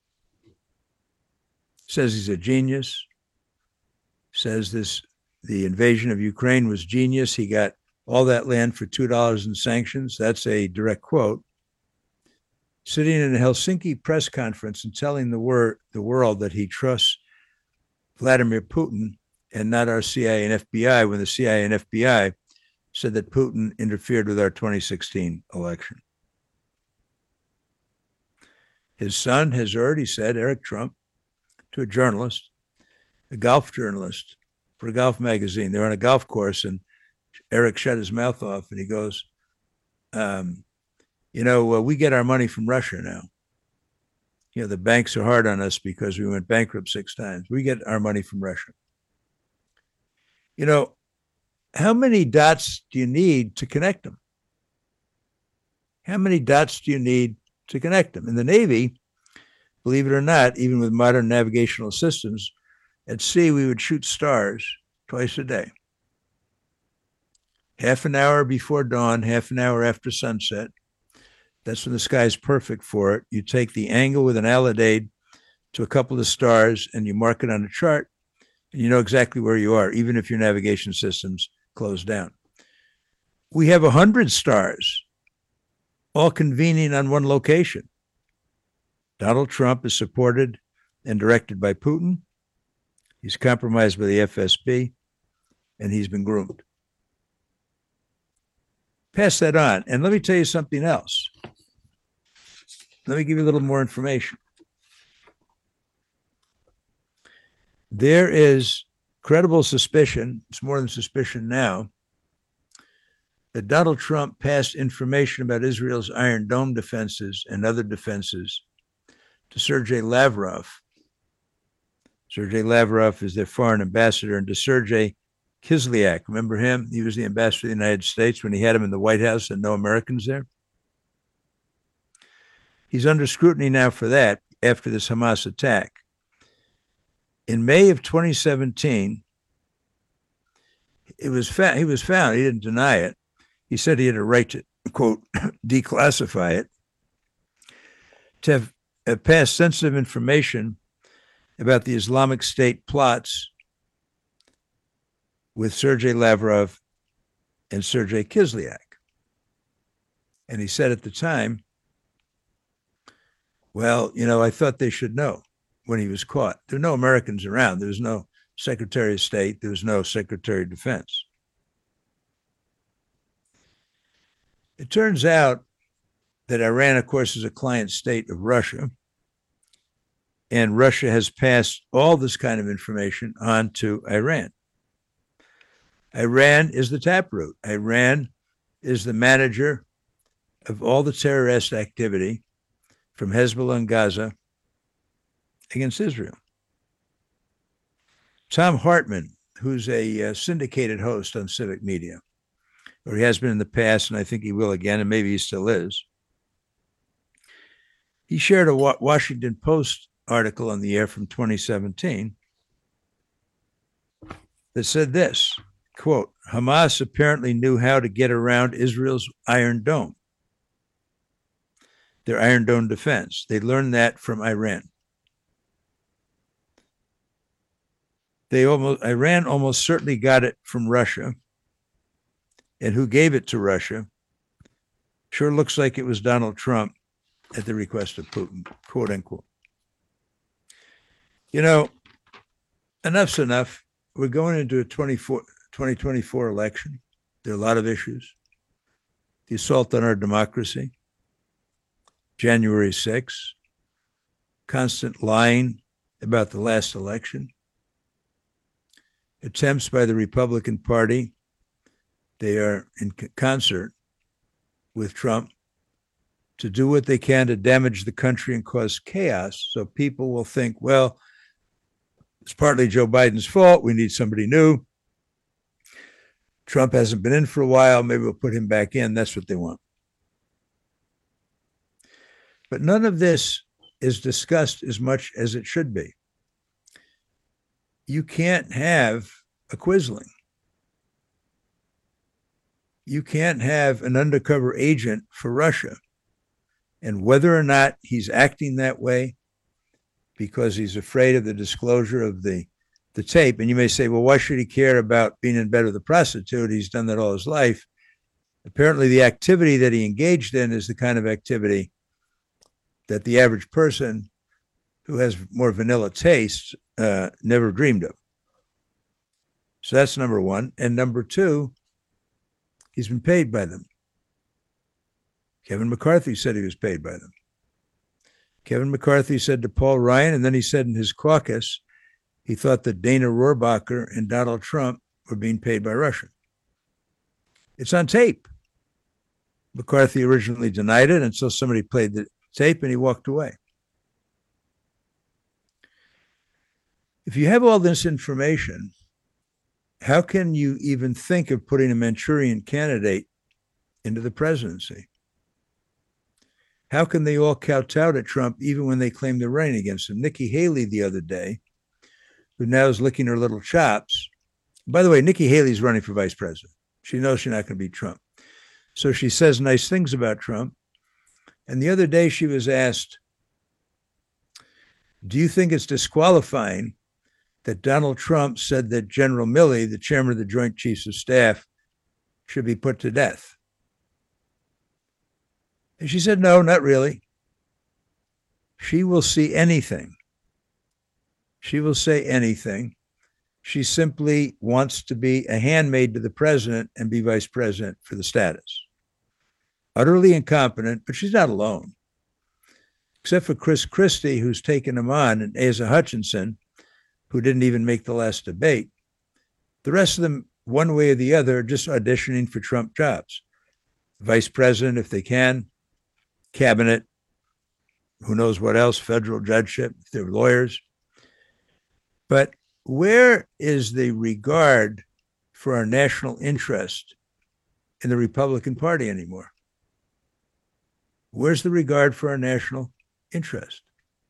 Says he's a genius, says the invasion of Ukraine was genius. He got all that land for $2 in sanctions. That's a direct quote. Sitting in a Helsinki press conference and telling the world that he trusts Vladimir Putin and not our CIA and FBI, when the CIA and FBI said that Putin interfered with our 2016 election. His son has already said, Eric Trump, to a journalist, a golf journalist for a golf magazine. They're on a golf course, and Eric shut his mouth off, and he goes, we get our money from Russia now. The banks are hard on us because we went bankrupt 6 times. We get our money from Russia. How many dots do you need to connect them? How many dots do you need to connect them? In the Navy, believe it or not, even with modern navigational systems, at sea, we would shoot stars twice a day. Half an hour before dawn, half an hour after sunset. That's when the sky is perfect for it. You take the angle with an alidade to a couple of stars and you mark it on a chart, and you know exactly where you are, even if your navigation system's closed down. We have 100 stars, all convening on one location. Donald Trump is supported and directed by Putin. He's compromised by the FSB, and he's been groomed. Pass that on. And let me tell you something else. Let me give you a little more information. There is credible suspicion, it's more than suspicion now, that Donald Trump passed information about Israel's Iron Dome defenses and other defenses to Sergei Lavrov. Sergei Lavrov is their foreign ambassador, and to Sergei Kislyak. Remember him? He was the ambassador to the United States when he had him in the White House and no Americans there. He's under scrutiny now for that after this Hamas attack. In May of 2017, he was found, he didn't deny it. He said he had a right to, quote, declassify it, to have passed sensitive information about the Islamic State plots with Sergei Lavrov and Sergei Kislyak. And he said at the time, well, I thought they should know when he was caught. There were no Americans around. There was no Secretary of State. There was no Secretary of Defense. It turns out that Iran, of course, is a client state of Russia, and Russia has passed all this kind of information on to Iran. Iran is the taproot. Iran is the manager of all the terrorist activity from Hezbollah and Gaza against Israel. Tom Hartman, who's a syndicated host on Civic Media, or he has been in the past, and I think he will again, and maybe he still is. He shared a Washington Post article on the air from 2017 that said this, quote, Hamas apparently knew how to get around Israel's Iron Dome, their Iron Dome defense. They learned that from Iran. Iran almost certainly got it from Russia. And who gave it to Russia? Sure looks like it was Donald Trump at the request of Putin, quote unquote. Enough's enough. We're going into a 2024 election. There are a lot of issues. The assault on our democracy, January 6th, constant lying about the last election, attempts by the Republican Party. They are in concert with Trump to do what they can to damage the country and cause chaos. So people will think, well, it's partly Joe Biden's fault. We need somebody new. Trump hasn't been in for a while. Maybe we'll put him back in. That's what they want. But none of this is discussed as much as it should be. You can't have a Quisling. You can't have an undercover agent for Russia. And whether or not he's acting that way because he's afraid of the disclosure of the tape, and you may say, well, why should he care about being in bed with a prostitute? He's done that all his life. Apparently, the activity that he engaged in is the kind of activity that the average person who has more vanilla tastes never dreamed of. So that's number one. And number two, he's been paid by them. Kevin McCarthy said he was paid by them. Kevin McCarthy said to Paul Ryan, and then he said in his caucus, he thought that Dana Rohrabacher and Donald Trump were being paid by Russia. It's on tape. McCarthy originally denied it until somebody played the tape and he walked away. If you have all this information, how can you even think of putting a Manchurian candidate into the presidency? How can they all kowtow to Trump even when they claim to reign against him? Nikki Haley the other day, who now is licking her little chops. By the way, Nikki Haley's running for vice president. She knows she's not going to beat Trump. So she says nice things about Trump. And the other day she was asked, do you think it's disqualifying that Donald Trump said that General Milley, the chairman of the Joint Chiefs of Staff, should be put to death? And she said, no, not really. She will see anything. She will say anything. She simply wants to be a handmaid to the president and be vice president for the status. Utterly incompetent, but she's not alone. Except for Chris Christie, who's taken him on, and Asa Hutchinson, who didn't even make the last debate. The rest of them, one way or the other, are just auditioning for Trump jobs. Vice president, if they can, cabinet, who knows what else, federal judgeship, if they're lawyers. But where is the regard for our national interest in the Republican Party anymore? Where's the regard for our national interest?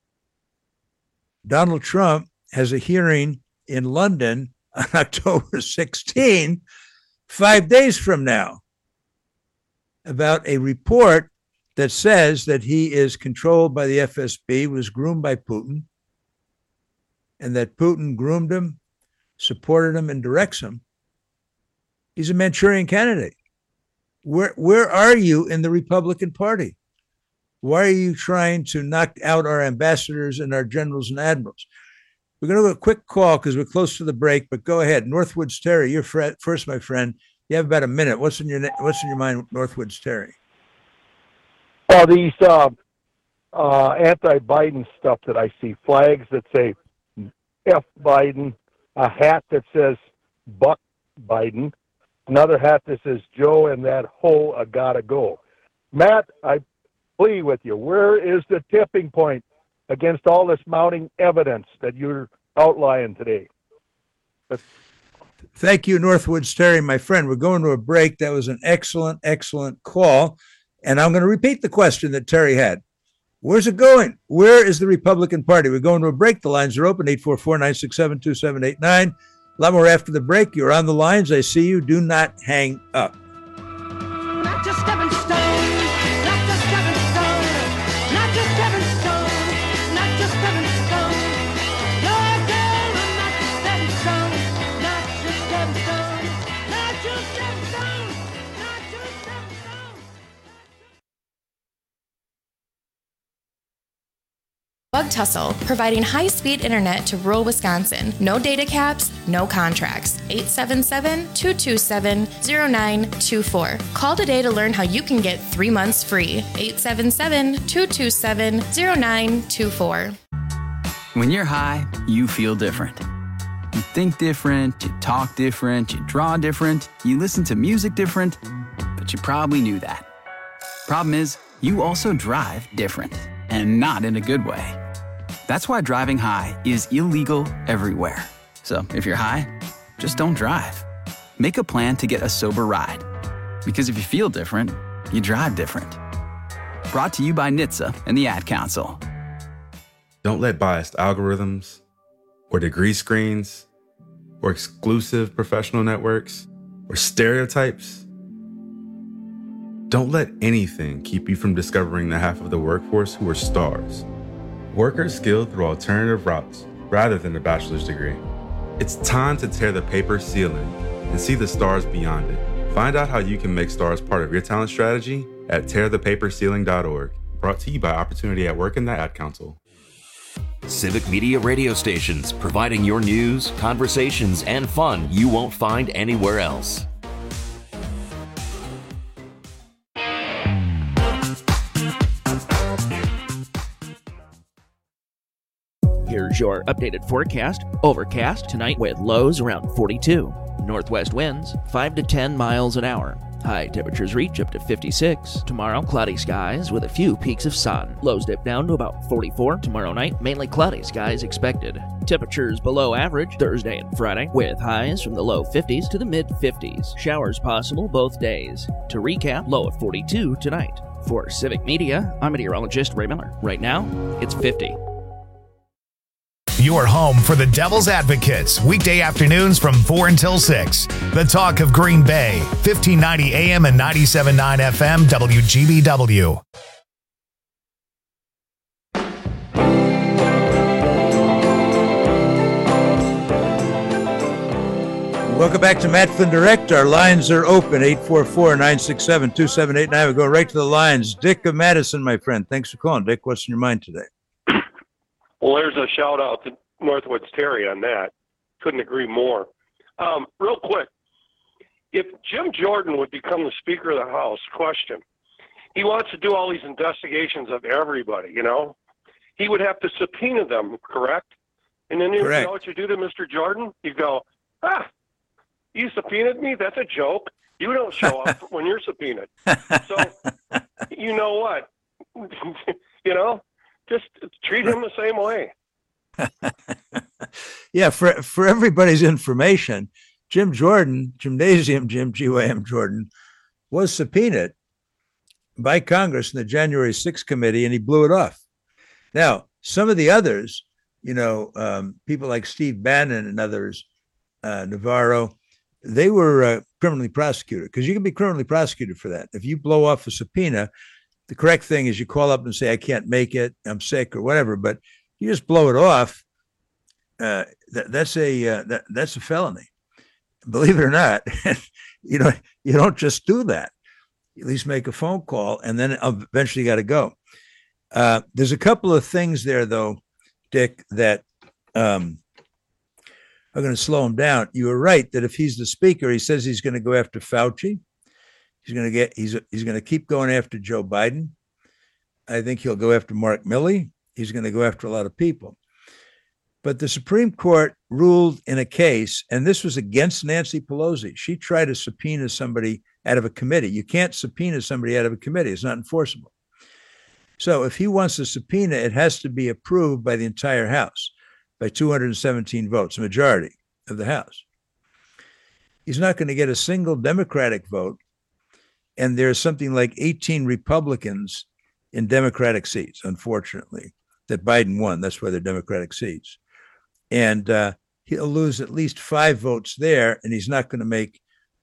Donald Trump has a hearing in London on October 16, 5 days from now, about a report that says that he is controlled by the FSB, was groomed by Putin, and that Putin groomed him, supported him, and directs him. He's a Manchurian candidate. Where are you in the Republican Party? Why are you trying to knock out our ambassadors and our generals and admirals? We're going to do a quick call because we're close to the break, but go ahead. Northwoods Terry, you're first, my friend. You have about a minute. What's in your mind, Northwoods Terry? Well, these anti-Biden stuff that I see, flags that say F Biden, a hat that says Buck Biden, another hat that says Joe and that hoe gotta go. Matt, I plea with you, where is the tipping point against all this mounting evidence that you're outlining today? Thank you, Northwoods Terry, my friend. We're going to a break. That was an excellent, excellent call. And I'm going to repeat the question that Terry had. Where's it going? Where is the Republican Party? We're going to a break. The lines are open, 844-967-2789. A lot more after the break. You're on the lines. I see you. Do not hang up. Not just stepping stone, not just stepping stone, not just stepping stone, not just stepping stone. You're girl, I'm not just stepping stone, not just stepping stone, not just stepping stone, not just stepping stone. Bug Tussle, providing high-speed internet to rural Wisconsin. No data caps, no contracts. 877-227-0924. Call today to learn how you can get 3 months free. 877-227-0924. When you're high, you feel different. You think different, you talk different, you draw different, you listen to music different, but you probably knew that. Problem is, you also drive different, and not in a good way. That's why driving high is illegal everywhere. So if you're high, just don't drive. Make a plan to get a sober ride. Because if you feel different, you drive different. Brought to you by NHTSA and the Ad Council. Don't let biased algorithms or degree screens or exclusive professional networks or stereotypes. Don't let anything keep you from discovering the half of the workforce who are stars. Workers skilled through alternative routes rather than a bachelor's degree. It's time to tear the paper ceiling and see the stars beyond it. Find out how you can make stars part of your talent strategy at tearthepaperceiling.org. Brought to you by Opportunity at Work and the Ad Council. Civic Media radio stations, providing your news, conversations, and fun you won't find anywhere else. Here's your updated forecast. Overcast tonight with lows around 42. Northwest winds 5 to 10 miles an hour. High temperatures reach up to 56. Tomorrow, cloudy skies with a few peaks of sun. Lows dip down to about 44. Tomorrow night, mainly cloudy skies expected. Temperatures below average Thursday and Friday, with highs from the low 50s to the mid 50s. Showers possible both days. To recap, low of 42 tonight. For Civic Media, I'm meteorologist Ray Miller. Right now, it's 50. Your home for the Devil's Advocates, weekday afternoons from 4 until 6. The talk of Green Bay, 1590 AM and 97.9 FM, WGBW. Welcome back to Matt Flynn Direct. Our lines are open, 844-967-2789. We go right to the lines. Dick of Madison, my friend. Thanks for calling. Dick, what's in your mind today? Well, there's a shout out to Northwoods Terry on that. Couldn't agree more. Real quick, if Jim Jordan would become the Speaker of the House, question, he wants to do all these investigations of everybody, you know? He would have to subpoena them, correct? And then you know what you do to Mr. Jordan? You go, you subpoenaed me? That's a joke. You don't show up when you're subpoenaed. So, you know what? You know? Just treat him the same way. Yeah, for everybody's information, Jim Jordan, Gymnasium Jim G.Y.M. Jordan, was subpoenaed by Congress in the January 6th committee, and he blew it off. Now, some of the others, you know, people like Steve Bannon and others, Navarro, they were criminally prosecuted, because you can be criminally prosecuted for that. If you blow off a subpoena, the correct thing is you call up and say, I can't make it, I'm sick or whatever, but you just blow it off. That's a felony. Believe it or not, you don't just do that. You at least make a phone call, and then eventually you got to go. There's a couple of things there, though, Dick, that are going to slow him down. You were right that if he's the speaker, he says he's going to go after Fauci. He's going to keep going after Joe Biden. I think he'll go after Mark Milley. He's going to go after a lot of people. But the Supreme Court ruled in a case, and this was against Nancy Pelosi. She tried to subpoena somebody out of a committee. You can't subpoena somebody out of a committee. It's not enforceable. So if he wants a subpoena, it has to be approved by the entire House, by 217 votes, a majority of the House. He's not going to get a single Democratic vote. And there's something like 18 Republicans in Democratic seats, unfortunately, that Biden won. That's why they're Democratic seats. And he'll lose at least 5 votes there, and he's not going to make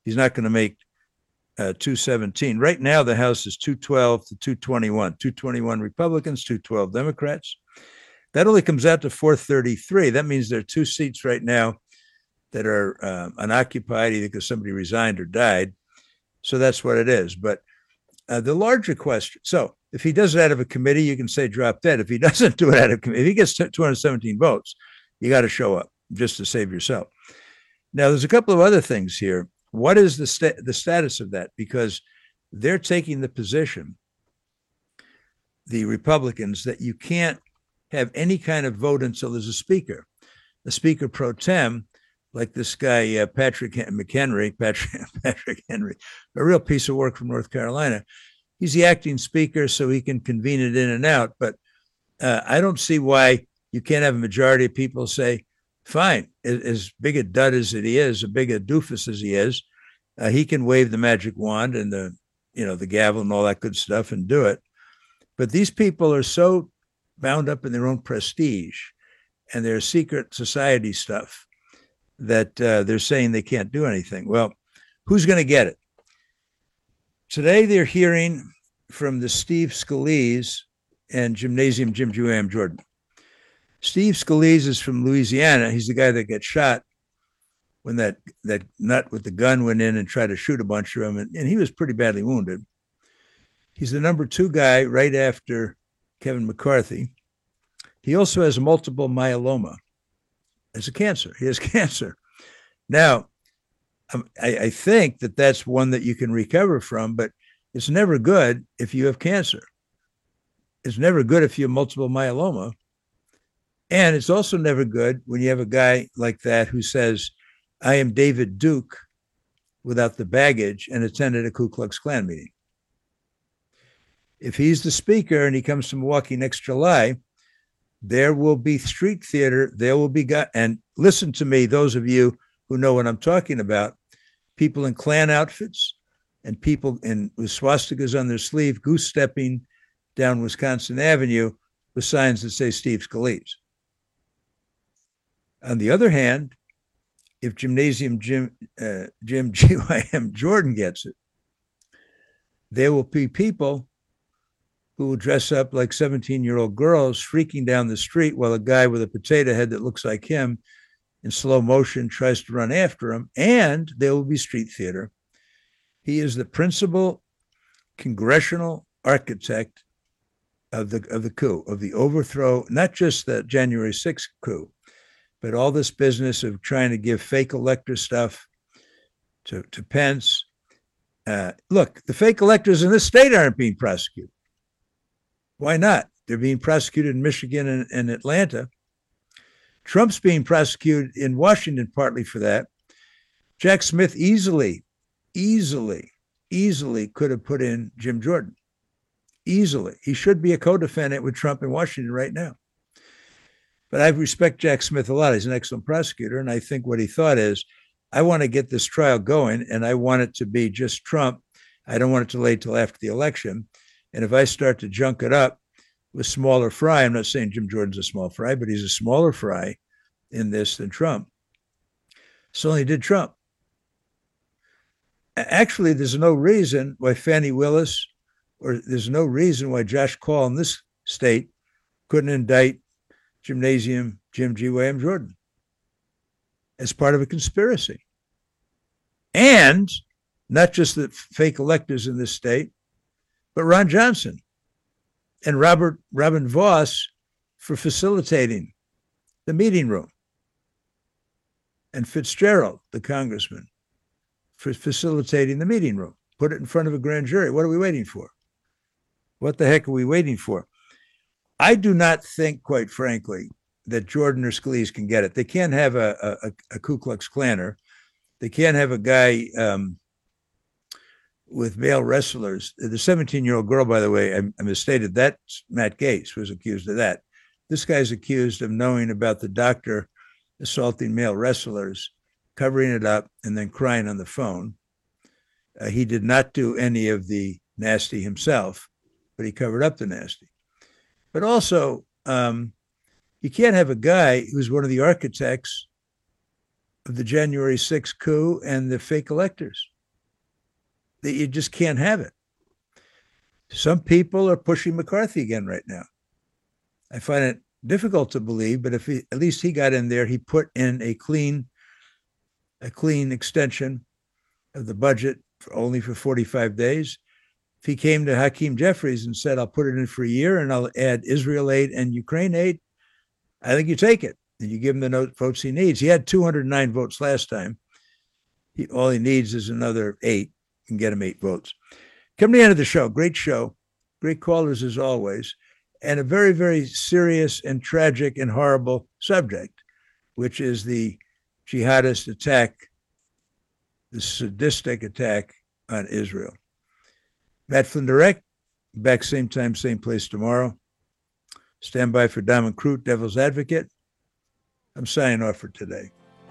217. Right now, the House is 212 to 221. 221 Republicans, 212 Democrats. That only comes out to 433. That means there are 2 seats right now that are unoccupied, either because somebody resigned or died. So that's what it is. But the larger question, so if he does it out of a committee, you can say drop dead. If he doesn't do it out of a committee, if he gets 217 votes, you got to show up just to save yourself. Now, there's a couple of other things here. What is the status of that? Because they're taking the position, the Republicans, that you can't have any kind of vote until there's a speaker pro tem, like this guy, Patrick Henry, a real piece of work from North Carolina. He's the acting speaker, so he can convene it in and out. But I don't see why you can't have a majority of people say, fine, as big a dud as he is, as big a doofus as he is, he can wave the magic wand and the gavel and all that good stuff and do it. But these people are so bound up in their own prestige and their secret society stuff that they're saying they can't do anything. Well, who's going to get it? Today, they're hearing from the Steve Scalise and Gymnasium Jim G.Y.M. Jordan. Steve Scalise is from Louisiana. He's the guy that got shot when that nut with the gun went in and tried to shoot a bunch of them, and he was pretty badly wounded. He's the number 2 guy right after Kevin McCarthy. He also has multiple myeloma. It's a cancer. He has cancer. Now, I think that's one that you can recover from, but it's never good if you have cancer. It's never good if you have multiple myeloma. And it's also never good when you have a guy like that who says, I am David Duke without the baggage and attended a Ku Klux Klan meeting. If he's the speaker and he comes to Milwaukee next July, there will be street theater. There will be and listen to me, those of you who know what I'm talking about, people in Klan outfits and people with swastikas on their sleeve, goose stepping down Wisconsin Avenue with signs that say Steve Scalise. On the other hand, if Gymnasium Jim GYM Jordan gets it, there will be people who will dress up like 17-year-old girls freaking down the street while a guy with a potato head that looks like him in slow motion tries to run after him, and there will be street theater. He is the principal congressional architect of the coup, of the overthrow, not just the January 6th coup, but all this business of trying to give fake elector stuff to Pence. Look, the fake electors in this state aren't being prosecuted. Why not? They're being prosecuted in Michigan and Atlanta. Trump's being prosecuted in Washington partly for that. Jack Smith easily could have put in Jim Jordan. Easily. He should be a co-defendant with Trump in Washington right now. But I respect Jack Smith a lot. He's an excellent prosecutor. And I think what he thought is, I want to get this trial going and I want it to be just Trump. I don't want it to wait till after the election. And if I start to junk it up with smaller fry, I'm not saying Jim Jordan's a small fry, but he's a smaller fry in this than Trump. So he did Trump. Actually, there's no reason why Fannie Willis, or there's no reason why Josh Call in this state couldn't indict Gymnasium Jim GYM Jordan as part of a conspiracy. And not just the fake electors in this state, but Ron Johnson and Robin Voss for facilitating the meeting room, and Fitzgerald, the congressman, for facilitating the meeting room. Put it in front of a grand jury. What are we waiting for? What the heck are we waiting for? I do not think, quite frankly, that Jordan or Scalise can get it. They can't have a Ku Klux Klanner. They can't have a guy with male wrestlers. The 17-year-old girl, by the way, I misstated, that's Matt Gaetz was accused of that. This guy's accused of knowing about the doctor assaulting male wrestlers, covering it up, and then crying on the phone. He did not do any of the nasty himself, but he covered up the nasty. But also, you can't have a guy who's one of the architects of the January 6th coup and the fake electors. You just can't have it. Some people are pushing McCarthy again right now. I find it difficult to believe, but if at least he got in there, he put in a clean extension of the budget only for 45 days. If he came to Hakeem Jeffries and said, I'll put it in for a year and I'll add Israel aid and Ukraine aid, I think you take it and you give him the votes he needs. He had 209 votes last time. All he needs is another 8 and get him 8 votes. Come to the end of the show. Great show. Great callers as always. And a very, very serious and tragic and horrible subject, which is the jihadist attack, the sadistic attack on Israel. Matt Flynn Direct, back same time, same place tomorrow. Stand by for Diamond Crute, Devil's Advocate. I'm signing off for today.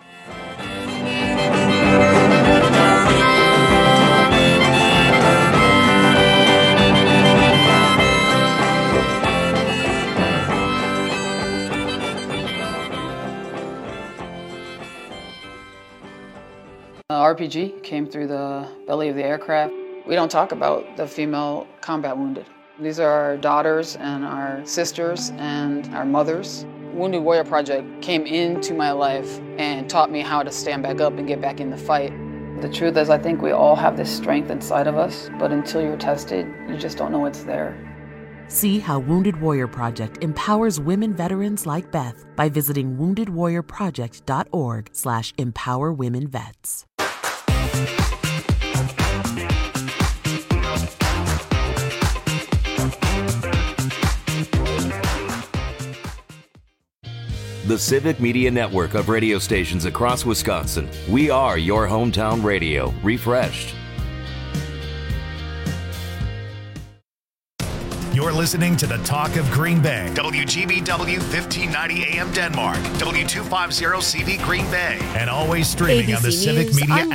RPG came through the belly of the aircraft. We don't talk about the female combat wounded. These are our daughters and our sisters and our mothers. Wounded Warrior Project came into my life and taught me how to stand back up and get back in the fight. The truth is, I think we all have this strength inside of us, but until you're tested, you just don't know it's there. See how Wounded Warrior Project empowers women veterans like Beth by visiting woundedwarriorproject.org/empowerwomenvets. The Civic Media Network of radio stations across Wisconsin. We are your hometown radio, refreshed. You're listening to the Talk of Green Bay. WGBW 1590 AM Denmark. W250 CV Green Bay. And always streaming on the ABC Civic News, Media I'm